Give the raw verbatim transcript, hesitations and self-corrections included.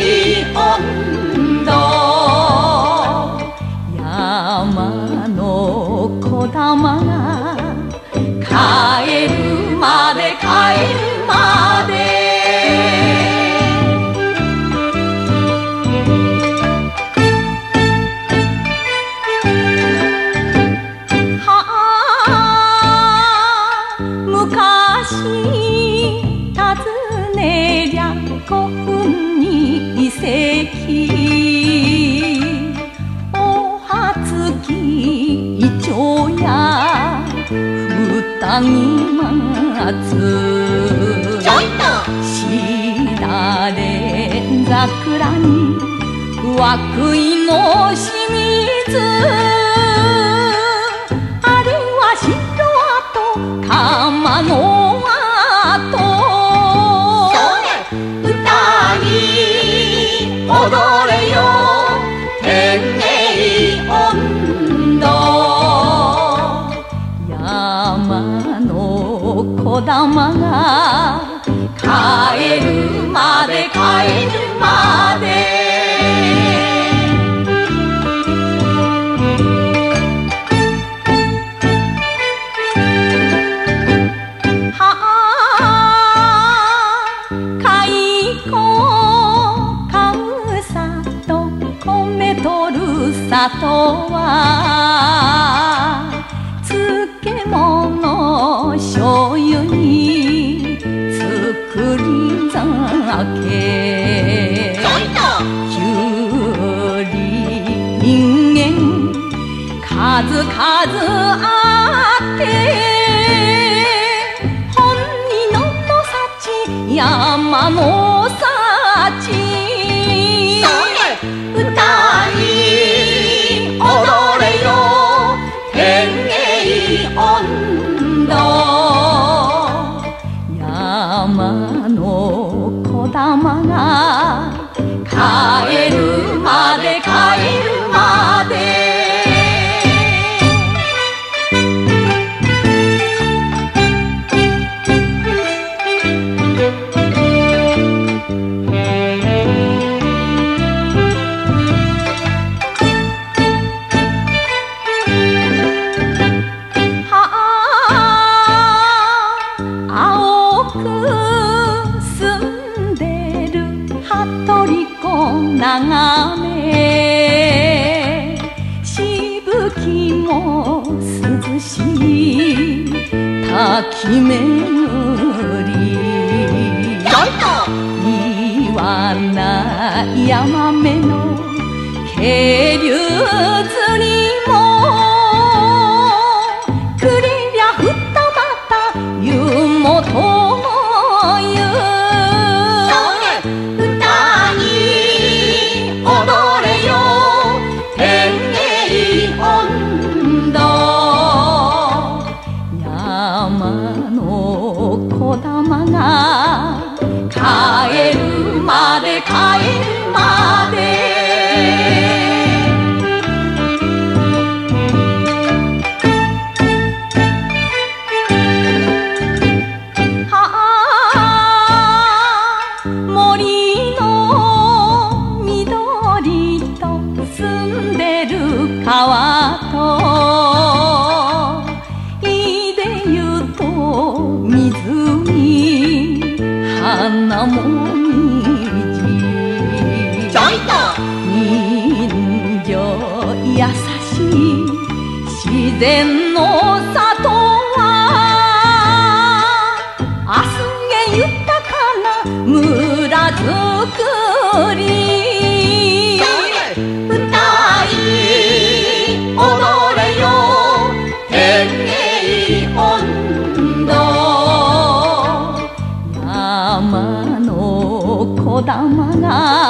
温度山のこだまが帰るまで帰るまではあ昔訪ねりゃ古墳に遺跡お初きイチョウや双木松ちょいとしだれ桜に涌井の清水あれは城跡釜の跡歌い踊れよ天英温度山のこだまが帰るまで帰るまではあ蚕買う里米取る里は漬物醤油に作り酒ちょいときゅうり人間数々あって本人の幸山の幸歌い踊れよ天英温度山のこだまが帰るまで帰るまで眺めしぶきも涼しい滝巡り岩な山目の渓流釣りもくれりゃふたまた湯本の湯山のこだまが帰るまで帰るまではあ森の緑と澄んでる川と花もみじちょいと人情優しい自然の里は明日げ豊かな村づくり歌い踊れよ天英温度山のこだまが